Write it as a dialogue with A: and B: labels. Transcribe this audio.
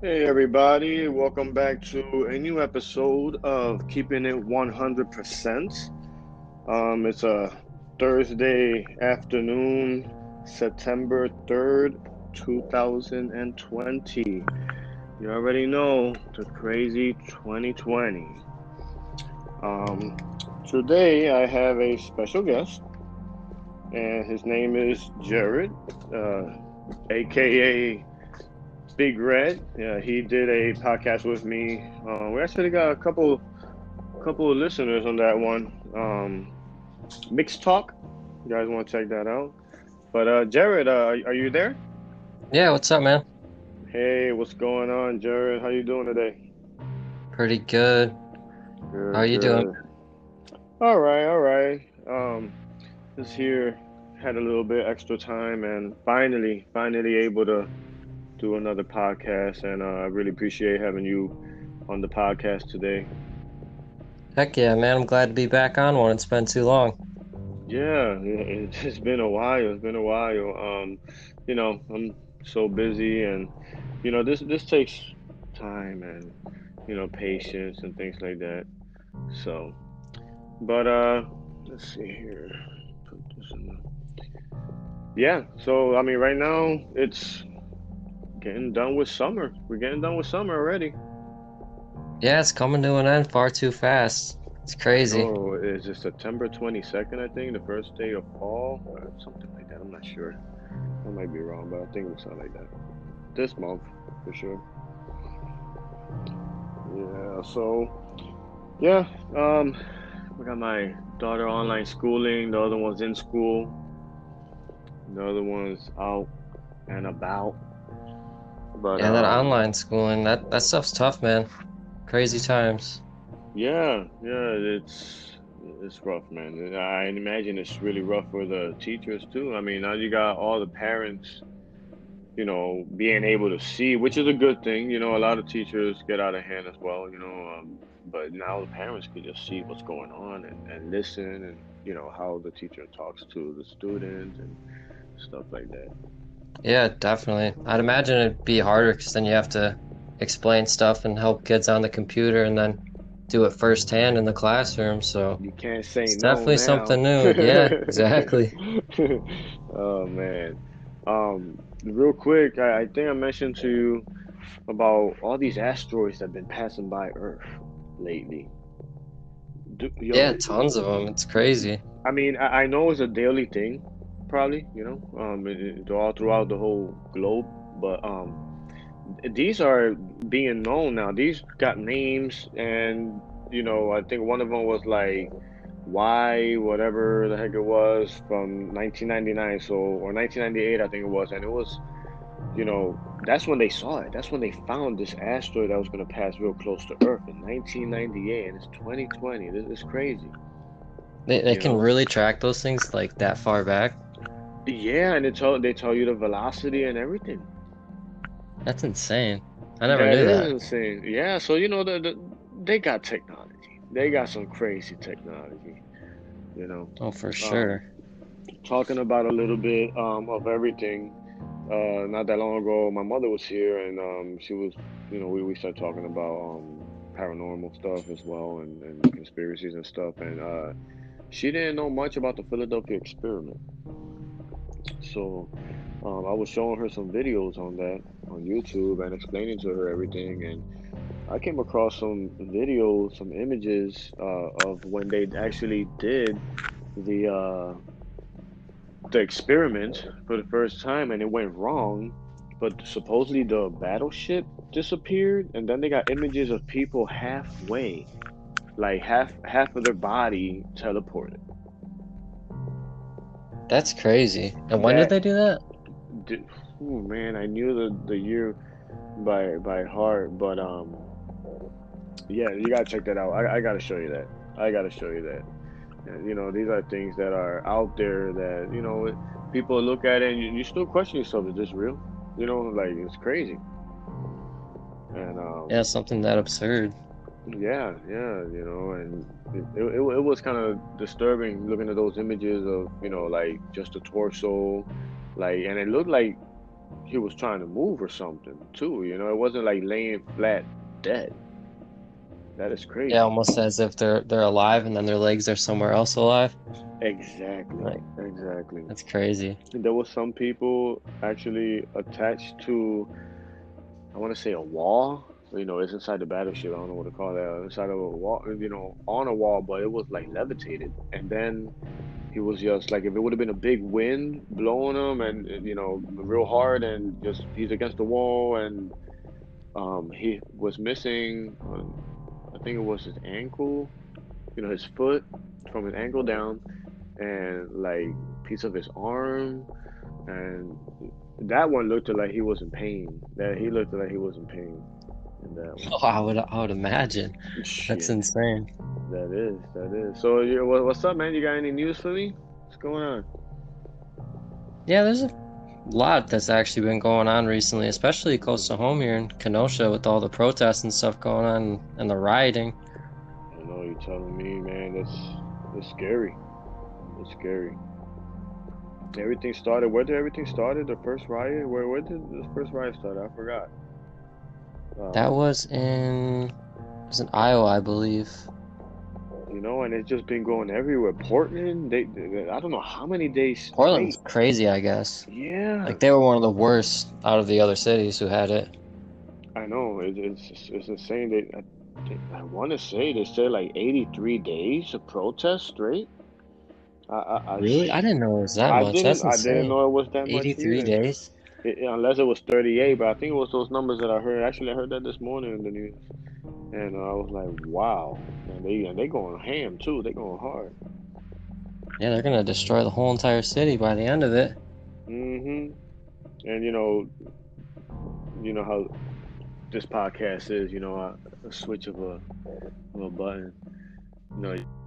A: Hey everybody, welcome back to a new episode of Keeping It 100%. It's a Thursday afternoon, September 3rd, 2020. You already know the crazy 2020. Um, Today I have a special guest, and his name is Jared, aka Big Red. Yeah, he did a podcast with me. We actually got a couple of listeners on that one. Mixed Talk. You guys want to check that out? But Jared, are you there?
B: Yeah, what's up, man?
A: Hey, what's going on, Jared? How you doing today?
B: Pretty good. How are
A: Good,
B: you doing?
A: good. All right, all right. Just here had a little bit extra time and finally able to do another podcast, and I really appreciate having you on the podcast today.
B: Heck yeah, man. I'm glad to be back on one. It's been too long.
A: It's been a while. It's been a while. I'm so busy, and this takes time and patience and things like that. So, but let's see here. Put this in Yeah. So I mean, right now it's getting done with summer. We're getting done with summer already.
B: Yeah, it's coming to an end far too fast. It's
A: I
B: crazy.
A: know. Is it September 22nd? I think the first day of fall, or something like that. I'm not sure. I might be wrong, but I think it was something like that. This month for sure. Yeah, so yeah, um, we got my daughter online schooling, the other one's in school, the other one's out and about. But
B: Yeah, that online schooling, that stuff's tough, man. Crazy times.
A: yeah, it's rough, man. I imagine it's really rough for the teachers too. I mean, now you got all the parents, being able to see, which is a good thing. A lot of teachers get out of hand as well, but now the parents can just see what's going on and listen and, how the teacher talks to the student and stuff like that.
B: Yeah, definitely. I'd imagine it'd be harder because then you have to explain stuff and help kids on the computer and then do it firsthand in the classroom. So
A: You can't say
B: it's
A: no
B: definitely
A: now.
B: something new. Yeah, exactly.
A: Oh man. Real quick, I think I mentioned to you about all these asteroids that have been passing by Earth lately.
B: Yeah,
A: Yo,
B: tons of them. It's crazy.
A: I mean, I know it's a daily thing, probably, all throughout the whole globe, but these are being known now. These got names, and I think one of them was like Y, whatever the heck it was, from 1999, so or 1998, I think it was, and it was, that's when they saw it. That's when they found this asteroid that was going to pass real close to Earth in 1998, and it's 2020. This is crazy,
B: They
A: you
B: can
A: know.
B: really track those things like that far back.
A: Yeah, and they tell you the velocity and everything.
B: That's insane. I never
A: That
B: knew
A: is
B: that.
A: insane. Yeah, so they got technology. They got some crazy technology. You know,
B: Oh, for
A: um,
B: sure.
A: talking about a little bit of everything. Not that long ago, my mother was here, and she was, we started talking about paranormal stuff as well, and conspiracies and stuff, and she didn't know much about the Philadelphia experiment. So I was showing her some videos on that on YouTube and explaining to her everything, and I came across some videos, some images of when they actually did the uh, the experiment for the first time, and it went wrong. But supposedly the battleship disappeared, and then they got images of people halfway, like half of their body teleported.
B: That's crazy. And when did
A: That,
B: they do that?
A: oh man, I knew the year by heart, but yeah, you gotta check that out. I gotta show you that. I gotta show you that. And, these are things that are out there that, people look at it and you still question yourself, is this real? Like it's crazy. And
B: Yeah, something that absurd.
A: yeah, and it was kind of disturbing looking at those images of, like just the torso, like, and it looked like he was trying to move or something too. You know, it wasn't like laying flat dead. That is
B: Yeah,
A: crazy.
B: almost as if they're alive and then their legs are somewhere else alive.
A: Exactly,
B: Like
A: exactly.
B: that's crazy.
A: And there was some people actually attached to, I want to say a wall. You know, it's inside the battleship. I don't know what to call that. Inside of a wall, you know, on a wall, but it was like levitated. And then he was just like, if it would have been a big wind blowing him and, you know, real hard and just he's against the wall and he was missing, I think it was his ankle, you know, his foot from his ankle down and like piece of his arm and that one looked like he was in pain. That he looked like he was in pain in that one.
B: Oh, I would imagine. That's
A: Shit,
B: insane.
A: that is. So, what's up, man? You got any news for me? What's going on?
B: Yeah, there's a lot that's actually been going on recently, especially close to home here in Kenosha with all the protests and stuff going on and the rioting.
A: I know you're telling me, man. That's scary. It's scary. Everything started. Where did everything started? The first riot. Where did the first riot start? I forgot.
B: That
A: Um,
B: was in Iowa, I believe.
A: you know, and it's just been going everywhere. Portland. I don't know how many days
B: Portland's
A: straight.
B: crazy, I guess.
A: Yeah,
B: Like they were one of the worst out of the other cities who had it.
A: I know. It's insane. I want to say they said like 83 days of protest straight. I I I,
B: Really? I didn't know it was that
A: I
B: much.
A: didn't
B: That's
A: I didn't
B: insane.
A: know it was that much
B: 83
A: either.
B: days?
A: Unless it was 38, but I think it was those numbers that I heard. Actually, I heard that this morning in the news, and I was like, wow. And they going ham too. They going hard.
B: Yeah, they're gonna destroy the whole entire city by the end of it.
A: Hmm. And you know how this podcast is. You know, a switch of a button. You know,